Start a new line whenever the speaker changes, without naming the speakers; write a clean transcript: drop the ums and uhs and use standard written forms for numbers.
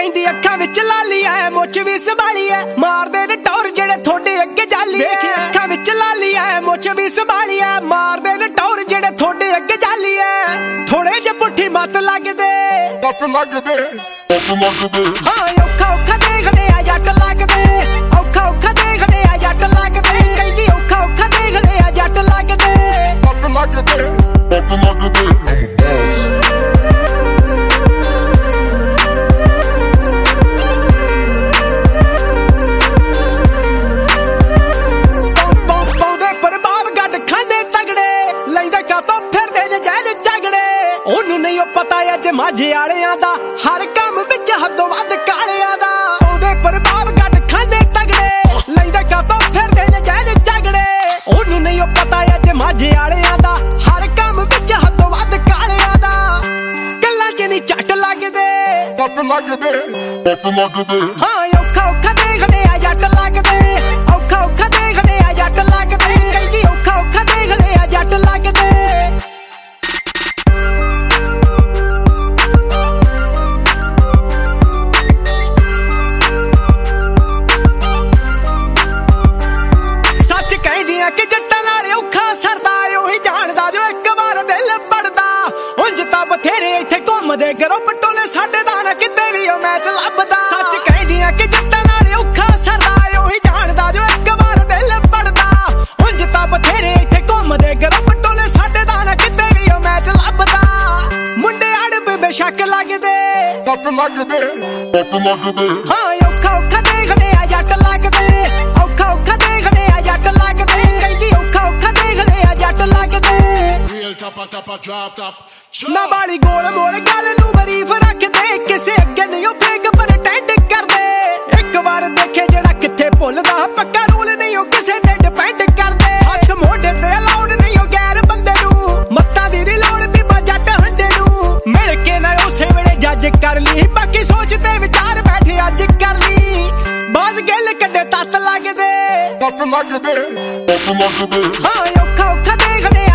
कहंदी अखां विच लाली ऐ मुछ भी संभाली ऐ मारदे ने टौर जेड़े थोड़े अगे जाली ऐ अखां विच लाली ऐ मुछ भी संभाली ऐ मारदे ने टौर जेड़े थोड़े अगे जाली ऐ थोड़े जे पुट्ठी मत लगदे हां औखा औखा देखदे आ जट लगदे औखा औखा देखदे आ जट लगदे कहंदी औखा औखा देखदे आ जट लगदे पता है जे माझे आलियां दा हर काम विच हदों वध कालियां दा ओदे प्रभाव गड खांदे तगड़े लैंदे कातों फिरदे ने जैन झगड़े ओनू नहीं पता है जे माझे आलियां दा हर काम विच हदों वध कालियां दा गल्लां च नहीं झट लगदे हां औखा औखा देखदे आ जट लगदे औखा औखा देखदे आ जट लगदे कहंदी औखा औखा देखदे आ जट लगदे कि जट्टां नाल औखा सरदा ओही जानदा जो एक बार दिल पड़दा उंज तां बथेरे इत्थे घुमदे ग्रुप टोले साडे दा ना किते भी ओ मैच लभदा सच कहदियां कि जट्टां नाल औखा सरदा ओही जानदा जो एक बार दिल पड़दा उंज तां बथेरे इत्थे घुमदे ग्रुप टोले साडे दा ना किते भी ओ मैच लभदा मुंडे अड़ब बेशक लगदे हां औखा औखा देखदे आ जट लगदे औखा औखा देखदे आ जट लगदे ना बाली गोल मोल गल नू बरीफ रखदे किसे अगे नहीं फेक प्रटेंड करदे एक बार देखे जेड़ा किथे भुलदा पक्का रूल नहीं ओ किसे ते डिपेंड करदे हथ मोढे ते अलाउड नहीं ओ गैर बंदे नू मत्ता दी नी लोड़ बीबा जट हंडे नू मिल के ना उसे वेले जज कर ली बाकी सोचते विचार बैठे अज कर ली बाज गिल कड्डे तत लगदे हां औखा औखा देखदे